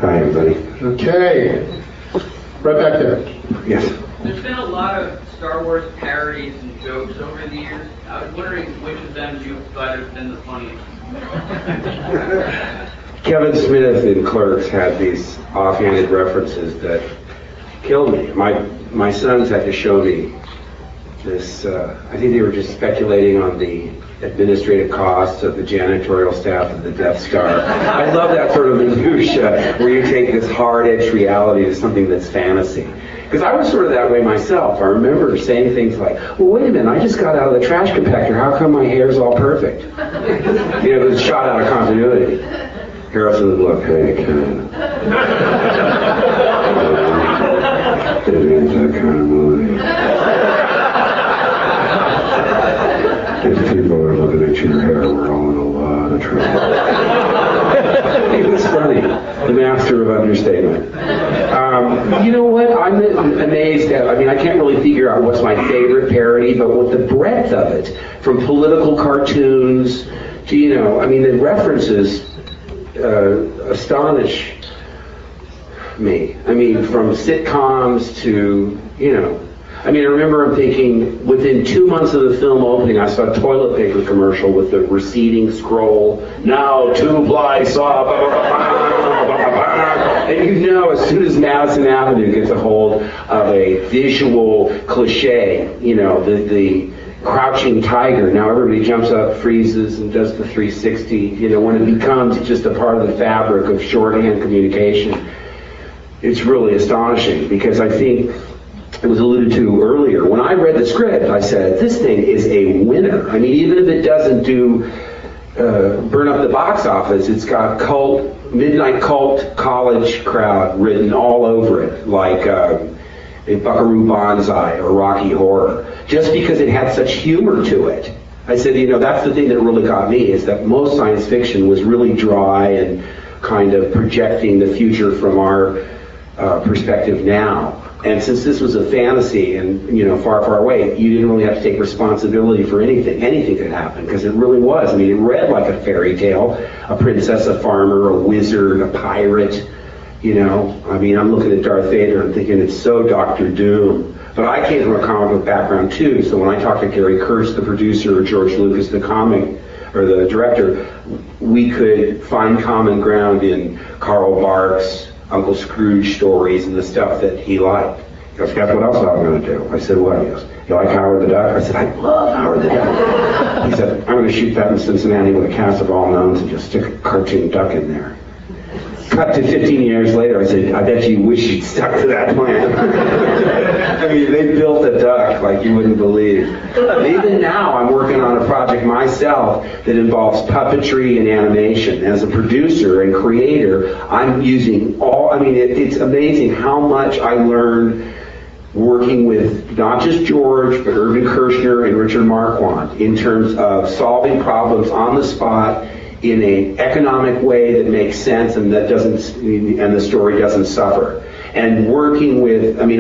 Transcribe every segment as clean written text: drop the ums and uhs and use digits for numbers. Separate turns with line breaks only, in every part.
Hi, everybody.
Okay. Right back there.
Yes.
There's been a lot of Star Wars parodies and jokes over the years. I was wondering which of them you thought has been the funniest.
Kevin Smith in Clerks had these offhanded references that killed me. My sons had to show me this. I think they were just speculating on the administrative costs of the janitorial staff of the Death Star. I love that sort of minutia where you take this hard-edged reality to something that's fantasy. Because I was sort of that way myself. I remember saying things like, well, wait a minute, I just got out of the trash compactor. How come my hair's all perfect? You know, it was shot out of continuity. Harrison would look, hey, Ken. It ain't that kind of movie. If people are looking at your hair, we're all in a lot of trouble. It was funny. The master of understatement. You know what? I'm amazed at, I mean, I can't really figure out what's my favorite parody, but with the breadth of it, from political cartoons to, you know, I mean, the references astonish me. I mean, from sitcoms to, you know, I mean, I remember I'm thinking, within 2 months of the film opening, I saw a toilet paper commercial with the receding scroll, now 2-ply saw, blah, blah, blah, blah, blah, blah. And you know, as soon as Madison Avenue gets a hold of a visual cliche, you know, the crouching tiger, now everybody jumps up, freezes, and does the 360, you know, when it becomes just a part of the fabric of shorthand communication, it's really astonishing, because I think it was alluded to earlier. When I read the script, I said, this thing is a winner. I mean, even if it doesn't do burn up the box office, it's got midnight cult college crowd written all over it, like a Buckaroo Banzai or Rocky Horror, just because it had such humor to it. I said, you know, that's the thing that really got me, is that most science fiction was really dry and kind of projecting the future from our perspective now. And since this was a fantasy and, you know, far, far away, you didn't really have to take responsibility for anything. Anything could happen, because it really was. I mean, it read like a fairy tale, a princess, a farmer, a wizard, a pirate, you know. I mean, I'm looking at Darth Vader and thinking it's so Doctor Doom. But I came from a comic book background too, so when I talked to Gary Kurtz, the producer, or George Lucas, the comic, or the director, we could find common ground in Karl Barks, Uncle Scrooge stories, and the stuff that he liked. He goes, guess what else I'm going to do? I said, what? He goes, you like Howard the Duck? I said, I love Howard the Duck. He said, I'm going to shoot that in Cincinnati with a cast of all knowns and just stick a cartoon duck in there. Cut to 15 years later, I said, I bet you wish you'd stuck to that plan. I mean, they built a duck like you wouldn't believe. Even now, I'm working on a project myself that involves puppetry and animation. As a producer and creator, I'm using it's amazing how much I learned working with not just George, but Irvin Kershner and Richard Marquand in terms of solving problems on the spot in an economic way that makes sense and that doesn't, and the story doesn't suffer. And working with, my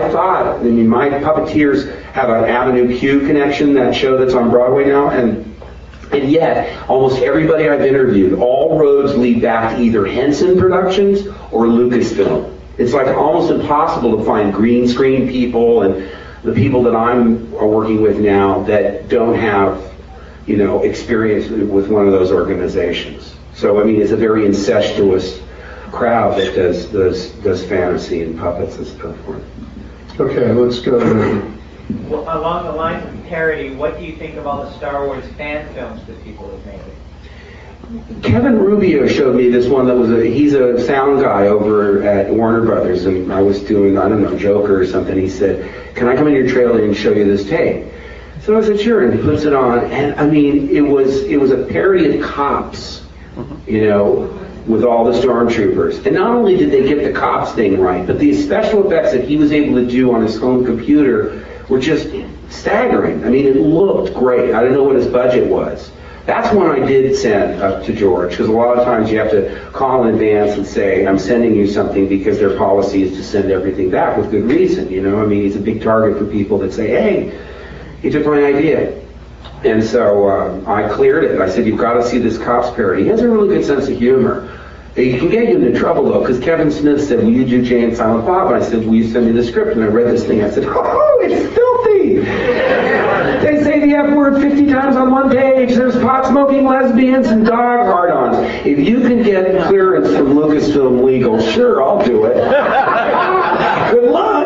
Puppeteers have an Avenue Q connection, that show that's on Broadway now, and yet, almost everybody I've interviewed, all roads lead back to either Henson Productions or Lucasfilm. It's like almost impossible to find green screen people and the people that I'm working with now that don't have, you know, experience with one of those organizations. So, I mean, it's a very incestuous crowd that does fantasy and puppets and stuff for it.
Okay, let's go.
Well, along the lines of parody, what do you think of all the Star Wars fan films that people have made?
Kevin Rubio showed me this one he's a sound guy over at Warner Brothers, and I was doing, I don't know, Joker or something. He said, can I come in your trailer and show you this tape? So I said, sure, and he puts it on, and I mean, it was a parody of Cops, you know, with all the stormtroopers. And not only did they get the Cops thing right, but the special effects that he was able to do on his home computer were just staggering. I mean, it looked great. I don't know what his budget was. That's one I did send up to George, because a lot of times you have to call in advance and say, I'm sending you something, because their policy is to send everything back with good reason, you know. I mean, he's a big target for people that say, hey, he took my idea. And so I cleared it. I said, you've got to see this Cops parody. He has a really good sense of humor. It can get you into trouble, though, because Kevin Smith said, will you do Jay and Silent Bob? And I said, will you send me the script? And I read this thing. I said, oh, it's filthy. They say the F word 50 times on one page. There's pot-smoking lesbians and dog hard-ons. If you can get clearance from Lucasfilm Legal, sure, I'll do it. Good luck.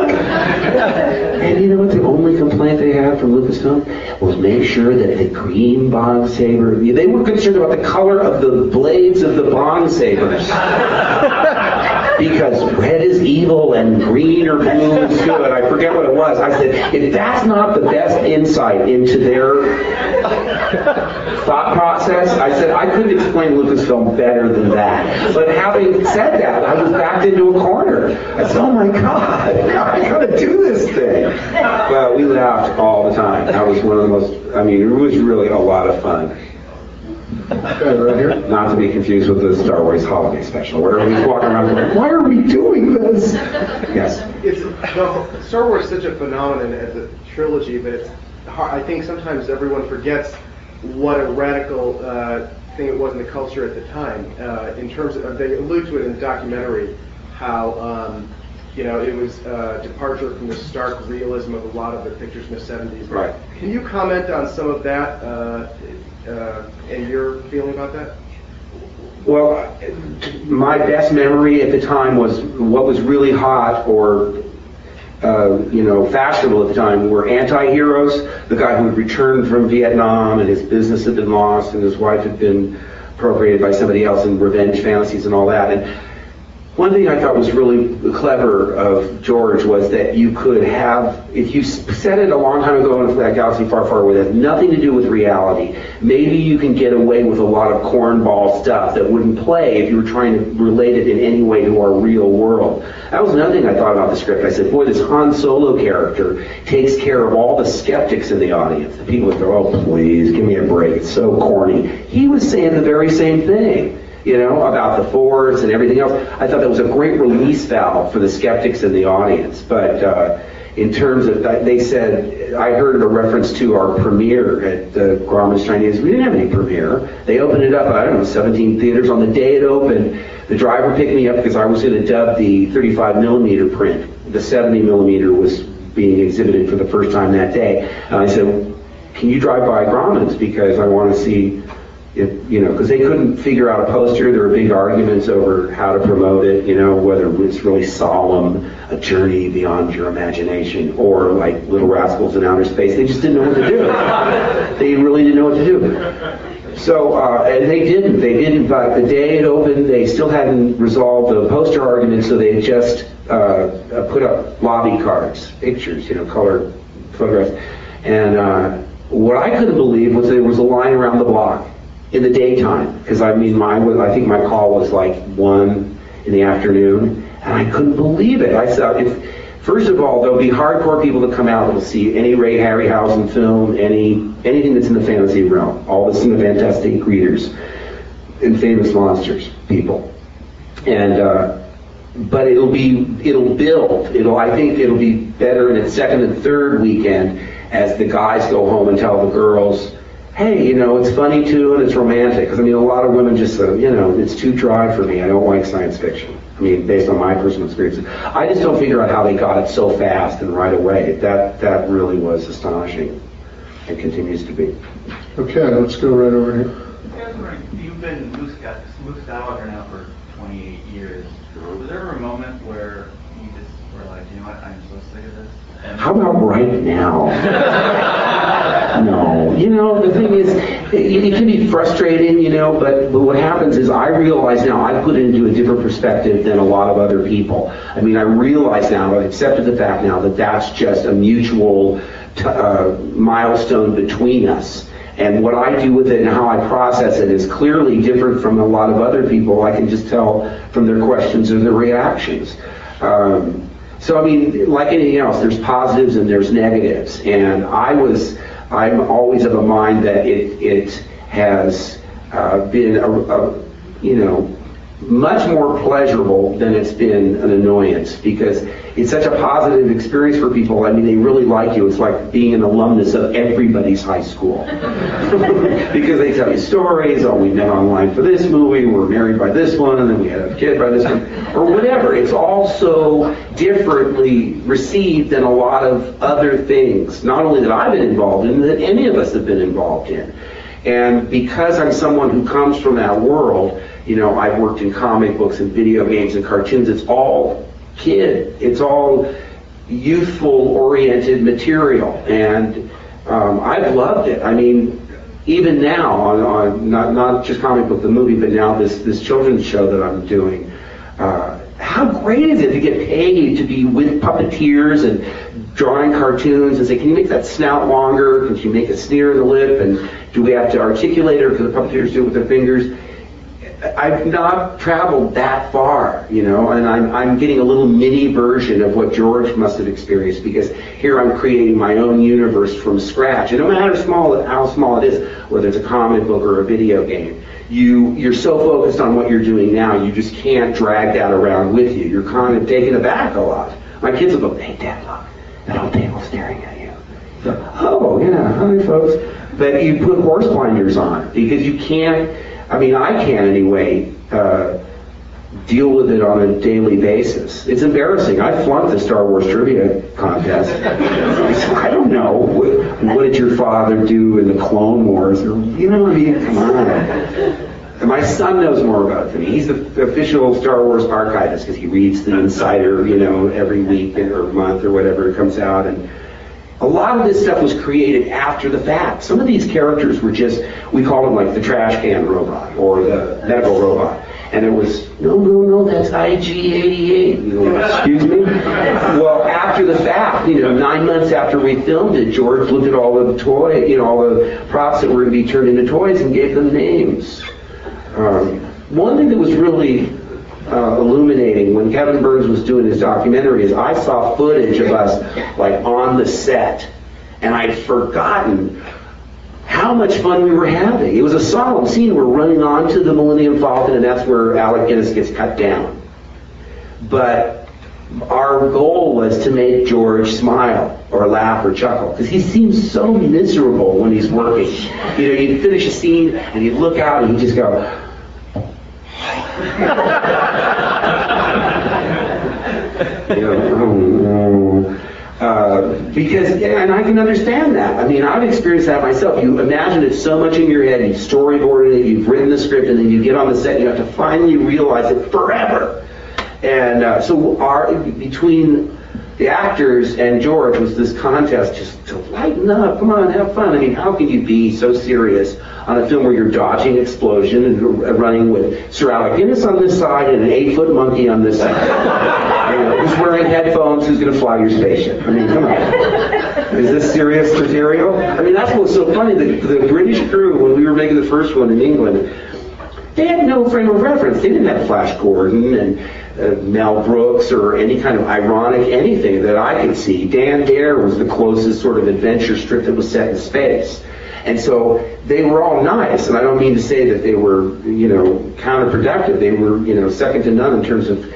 And you know what the only complaint they had from Lucasfilm was make sure that the green Bond saber, they were concerned about the color of the blades of the Bond sabers. Because red is evil and green or blue is good. I forget what it was. I said, if that's not the best insight into their thought process, I said, I couldn't explain Lucasfilm better than that. But having said that, I was backed into a corner. I said, oh my God, I gotta do this thing. Well, we laughed all the time. That was one of the most, it was really a lot of fun.
Okay, right here.
Not to be confused with the Star Wars holiday special, where we walk around going, why are we doing this? Yes.
Star Wars is such a phenomenon as a trilogy, but it's hard. I think sometimes everyone forgets what a radical thing it was in the culture at the time. In terms of, they allude to it in the documentary, how it was a departure from the stark realism of a lot of the pictures in the 70s.
Right.
Can you comment on some of that and your feeling about that?
Well, my best memory at the time was what was really hot or fashionable at the time were anti-heroes. The guy who had returned from Vietnam and his business had been lost and his wife had been appropriated by somebody else, and revenge fantasies and all that. And one thing I thought was really clever of George was that you could have, if you said it a long time ago in that galaxy far, far away, that had nothing to do with reality, maybe you can get away with a lot of cornball stuff that wouldn't play if you were trying to relate it in any way to our real world. That was another thing I thought about the script. I said, boy, this Han Solo character takes care of all the skeptics in the audience. The people that go, oh, please, give me a break. It's so corny. He was saying the very same thing. About the Force and everything else. I thought that was a great release valve for the skeptics in the audience. But in terms of, they said, I heard a reference to our premiere at the Grauman's Chinese. We didn't have any premiere. They opened it up, 17 theaters. On the day it opened, the driver picked me up because I was going to dub the 35 millimeter print. The 70 millimeter was being exhibited for the first time that day. And I said, can you drive by Grauman's because I want to see because they couldn't figure out a poster. There were big arguments over how to promote it, whether it's really solemn, a journey beyond your imagination, or like Little Rascals in Outer Space. They just didn't know what to do. They really didn't know what to do. So, and they didn't, but the day it opened, they still hadn't resolved the poster argument, so they had just put up lobby cards, pictures, colored photographs. And what I couldn't believe was there was a line around the block in the daytime, because I think my call was like 1 in the afternoon, and I couldn't believe it. I said, first of all, there'll be hardcore people that come out that will see any Ray Harryhausen film, anything that's in the fantasy realm, all the fantastic readers and famous monsters people, and but it'll build. I think it'll be better in its second and third weekend as the guys go home and tell the girls, hey, it's funny too, and it's romantic. Because, a lot of women just say, it's too dry for me. I don't like science fiction. Based on my personal experiences. I just don't figure out how they got it so fast and right away. That really was astonishing and continues to be.
Okay, let's go right over here.
I was wondering, you've been Luke Skywalker now for 28 years. Was there ever a moment where you just were like, you know what, I'm so sick of this?
How about right now? No. The thing is, it can be frustrating, but what happens is I realize now I put it into a different perspective than a lot of other people. I realize now, I've accepted the fact now that that's just a mutual milestone between us. And what I do with it and how I process it is clearly different from a lot of other people. I can just tell from their questions or their reactions. So like anything else, there's positives and there's negatives. And I'm always of a mind that it has been much more pleasurable than it's been an annoyance, because it's such a positive experience for people. I mean, they really like you. It's like being an alumnus of everybody's high school. Because they tell you stories, oh, we met online for this movie, we're married by this one, and then we had a kid by this one, or whatever. It's all so differently received than a lot of other things, not only that I've been involved in, that any of us have been involved in. And because I'm someone who comes from that world, you know, I've worked in comic books and video games and cartoons. It's all kid. It's all youthful-oriented material. And I've loved it. I mean, even now, on not just comic book, the movie, but now this children's show that I'm doing, how great is it to get paid to be with puppeteers and drawing cartoons and say, can you make that snout longer? Can you make a sneer in the lip? And do we have to articulate it, or can the puppeteers do it with their fingers? I've not traveled that far, you know, and I'm getting a little mini version of what George must have experienced, because here I'm creating my own universe from scratch. And no matter how small it is, whether it's a comic book or a video game, you're so focused on what you're doing now, you just can't drag that around with you. You're kind of taken aback a lot. My kids will go, hey, Dad, look, that whole table staring at you. So, oh, yeah, hi, folks. But you put horse blinders on, because you can't, I mean, I can anyway, deal with it on a daily basis. It's embarrassing. I flunked the Star Wars trivia contest. I don't know. What did your father do in the Clone Wars? Or, you know, I mean, come on. And my son knows more about it than me. He's the official Star Wars archivist, because he reads the Insider, you know, every week or month or whatever it comes out. And a lot of this stuff was created after the fact. Some of these characters were just, we call them like the trash can robot or the medical robot. And it was, no, that's IG-88. You know, excuse me? Well, after the fact, you know, 9 months after we filmed it, George looked at all the toy, you know, all the props that were going to be turned into toys and gave them names. One thing that was really illuminating when Kevin Burns was doing his documentary is I saw footage of us like on the set, and I'd forgotten how much fun we were having. It was a solemn scene. We're running onto the Millennium Falcon, and that's where Alec Guinness gets cut down. But our goal was to make George smile or laugh or chuckle, because he seems so miserable when he's working. You know, you'd finish a scene and you'd look out and he'd just go, you know, because, and I can understand that. I mean, I've experienced that myself. You imagine it so much in your head, you've storyboarded it, you've written the script, and then you get on the set and you have to finally realize it forever. And so between the actors and George was this contest just to lighten up, come on, have fun. I mean, how can you be so serious on a film where you're dodging explosion and running with Sir Alec Guinness on this side and an 8-foot monkey on this side? You know, who's wearing headphones, who's going to fly your spaceship? I mean, come on. Is this serious material? I mean, that's what's so funny. The British crew, when we were making the first one in England, they had no frame of reference. They didn't have Flash Gordon and Mel Brooks or any kind of ironic anything that I could see. Dan Dare was the closest sort of adventure strip that was set in space. And so they were all nice, and I don't mean to say that they were, you know, counterproductive. They were, you know, second to none in terms of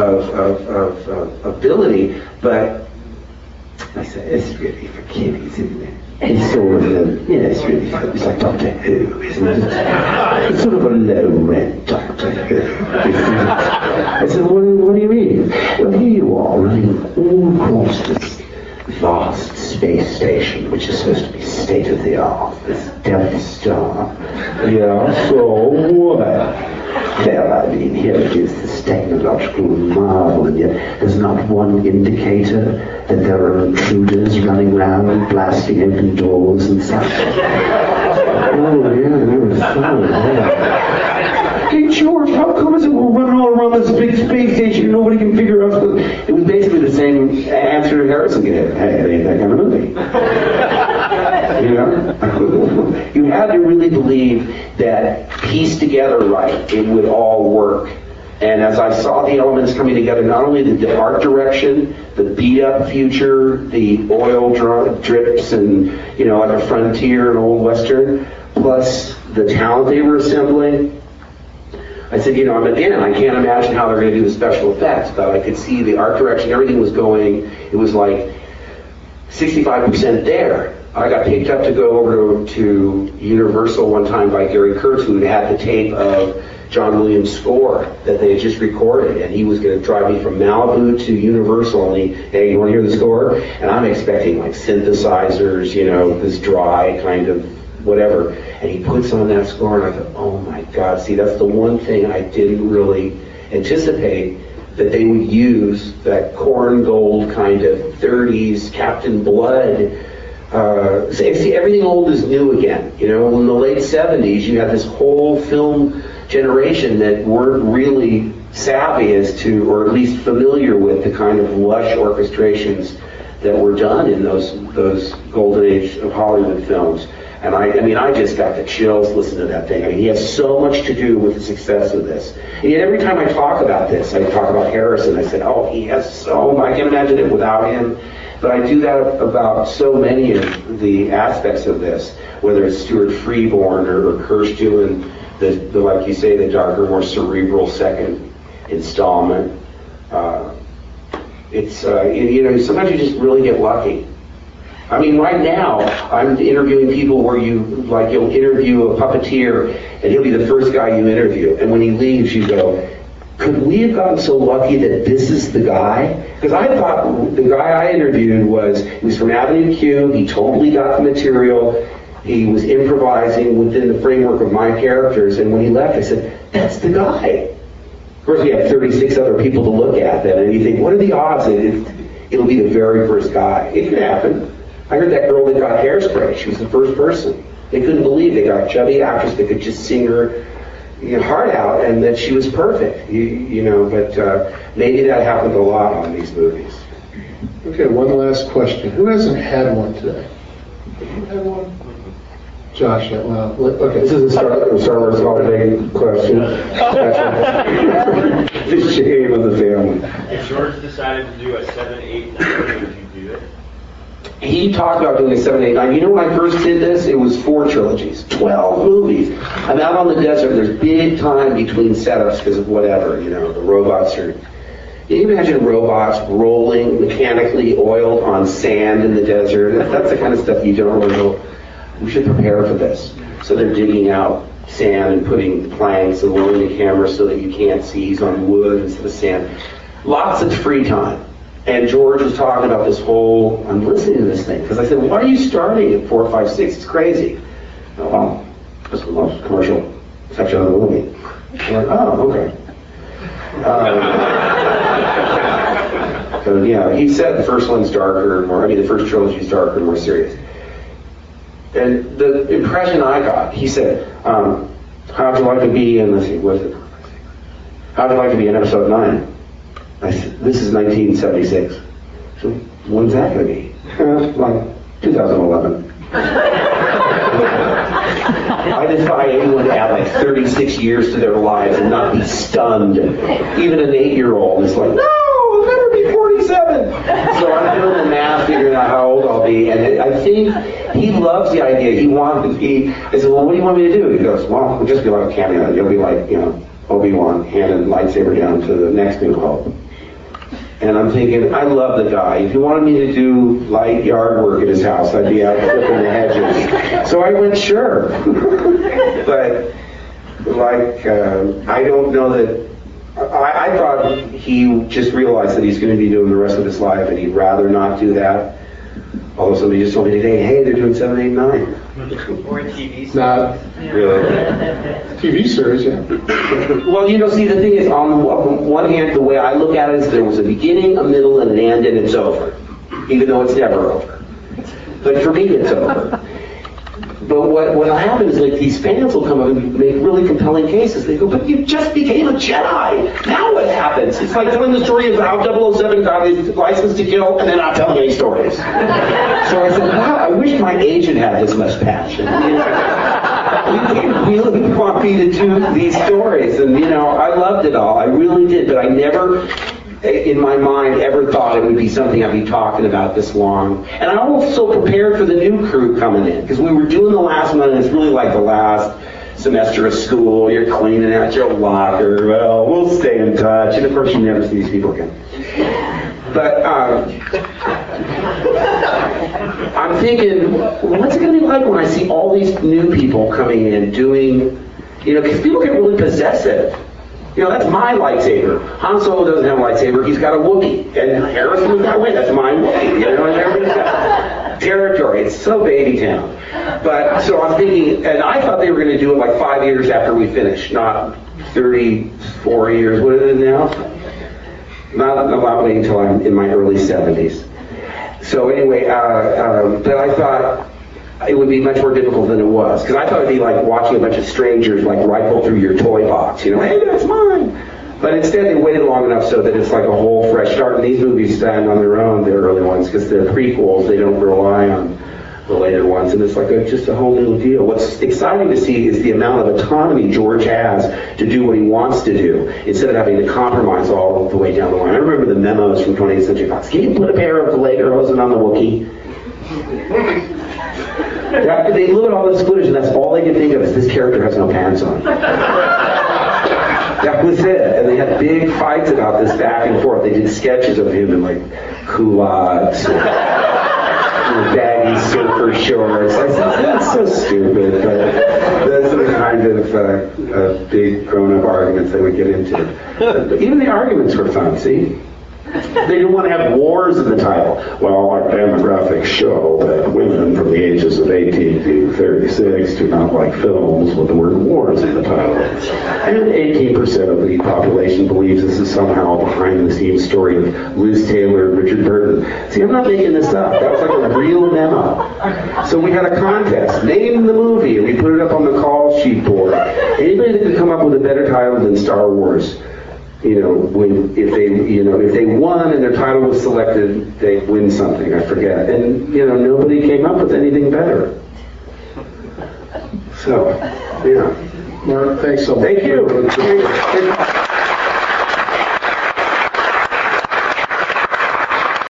ability, but I said, it's really for kiddies, isn't it? It's sort of, it's really fun. It's like Doctor Who, isn't it? It's sort of a low-rent Doctor Who. I said, what do you mean? Well, here you are running all across this vast space station, which is supposed to be state-of-the-art, this Death Star. Yeah, so what? Well, I mean, here it is, this technological marvel, and yet there's not one indicator that there are intruders running around and blasting open doors and such. Oh, yeah, there was fun, yeah. Hey, George, how come is it we're running all around this big space station and nobody can figure out the... It was basically the same answer Harrison gave. Hey, it ain't that kind of movie. You know? You had to really believe that pieced together right, it would all work. And as I saw the elements coming together, not only the art direction, the beat-up future, the oil drips and, you know, like a frontier and old western, plus the talent they were assembling, I said, I can't imagine how they're going to do the special effects, but I could see the art direction, everything was going, it was like 65% there. I got picked up to go over to Universal one time by Gary Kurtz, who had the tape of John Williams' score that they had just recorded, and he was going to drive me from Malibu to Universal, and hey, you want to hear the score? And I'm expecting like synthesizers, this dry kind of whatever, and he puts on that score, and I thought, oh my God, see, that's the one thing I didn't really anticipate, that they would use that corn gold kind of 30s Captain Blood. See, everything old is new again. In the late 70s, you had this whole film generation that weren't really savvy as to, or at least familiar with, the kind of lush orchestrations that were done in those golden age of Hollywood films. And I just got the chills listening to that thing. He has so much to do with the success of this. And yet every time I talk about this, I talk about Harrison, I said, he has so much. I can't imagine it without him. But I do that about so many of the aspects of this, whether it's Stuart Freeborn or Kirsch doing the like you say, the darker, more cerebral second installment. Sometimes you just really get lucky. Right now, I'm interviewing people where you'll interview a puppeteer, and he'll be the first guy you interview. And when he leaves, you go, could we have gotten so lucky that this is the guy? Because I thought the guy I interviewed he was from Avenue Q, he totally got the material, he was improvising within the framework of my characters, and when he left, I said, that's the guy. Of course, we have 36 other people to look at then, and you think, what are the odds that it'll be the very first guy? It could happen. I heard that girl that got Hairspray. She was the first person. They couldn't believe they got a chubby actress that could just sing her heart out, and that she was perfect. But maybe that happened a lot on these movies.
Okay, one last question. Who hasn't had one today? Have you had one? Josh, well, okay.
This is a Star Wars Hall of Fame question. The shame of the family.
If George decided to do a 7, 8, 9, would you do it?
He talked about doing a 7, 8, 9. When I first did this, it was 4 trilogies, 12 movies. I'm out on the desert. There's big time between setups because of whatever, the robots are... Can you imagine robots rolling mechanically oiled on sand in the desert? That's the kind of stuff you don't really know. We should prepare for this. So they're digging out sand and putting planks and lowering the camera so that you can't see. He's on wood instead of sand. Lots of free time. And George was talking about this whole, I'm listening to this thing, because I said, why are you starting at 4, 5, 6? It's crazy. Well, this was the commercial section of the movie. I'm like, okay. So yeah, he said the first one's darker, the first trilogy's darker and more serious. And the impression I got, he said, how'd you like to be in, how'd you like to be in episode 9? I said, this is 1976. So when's that going to be? Like 2011. I defy anyone to add like 36 years to their lives and not be stunned. Even an 8-year-old is like, no, I'll never be 47. So I'm doing the math, figuring out how old I'll be. And I think he loves the idea. He wanted to be. I said, well, what do you want me to do? He goes, well, it'll just be like a cameo. You'll be like, Obi-Wan handing lightsaber down to the next New Hope. And I'm thinking, I love the guy. If he wanted me to do light yard work at his house, I'd be out clipping the hedges. So I went, sure. But, I don't know that... I thought he just realized that he's going to be doing the rest of his life, and he'd rather not do that. Although somebody just told me today, hey, they're doing 7, 8, 9.
Or TV series.
Not
really.
TV series, yeah.
Well, see, the thing is, on one hand, the way I look at it is there was a beginning, a middle, and an end, and it's over. Even though it's never over. But for me, it's over. But what'll happen is, these fans will come up and make really compelling cases. They go, but you just became a Jedi. Now what happens? It's like telling the story of how 007 got his license to kill and then not telling any stories. So I said, wow, I wish my agent had this much passion. He really want me to do these stories. And, I loved it all. I really did. But I never... in my mind, ever thought it would be something I'd be talking about this long. And I also prepared for the new crew coming in, because we were doing the last one, and it's really like the last semester of school, you're cleaning out your locker, well, we'll stay in touch, and of course you never see these people again. But I'm thinking, what's it going to be like when I see all these new people coming in doing, because people get really possessive. That's my lightsaber. Han Solo doesn't have a lightsaber. He's got a Wookiee. And Harrison was that way. That's my Wookiee. And everybody's got territory. It's so baby town. But so I'm thinking, and I thought they were going to do it like 5 years after we finished, not 34 years. What is it now? Not waiting until I'm in my early 70s. So anyway, but I thought it would be much more difficult than it was, because I thought it'd be like watching a bunch of strangers like rifle through your toy box, hey, that's mine. But instead they waited long enough so that it's like a whole fresh start, and these movies stand on their own, the early ones, because they're prequels, they don't rely on the later ones, and it's like just a whole new deal. What's exciting to see is the amount of autonomy George has to do what he wants to do, instead of having to compromise all the way down the line. I remember the memos from 20th Century Fox. Can you put a pair of Legos on the Wookiee? They look at all this footage, and that's all they can think of is this character has no pants on. That was it. And they had big fights about this back and forth. They did sketches of him in like culottes, baggy surfer shorts. I said, that's so stupid. But that's the kind of big grown-up arguments they would get into. But even the arguments were fun, see? They didn't want to have wars in the title. Well, our demographics show that women from the ages of 18 to 36 do not like films with the word wars in the title. And 18% of the population believes this is somehow a behind-the-scenes story of Liz Taylor and Richard Burton. See, I'm not making this up. That was like a real memo. So we had a contest. Name the movie, and we put it up on the call sheet board. Anybody that could come up with a better title than Star Wars, if they won and their title was selected, they'd win something. I forget. And nobody came up with anything better. So, yeah.
Mark, thanks so much.
Thank you.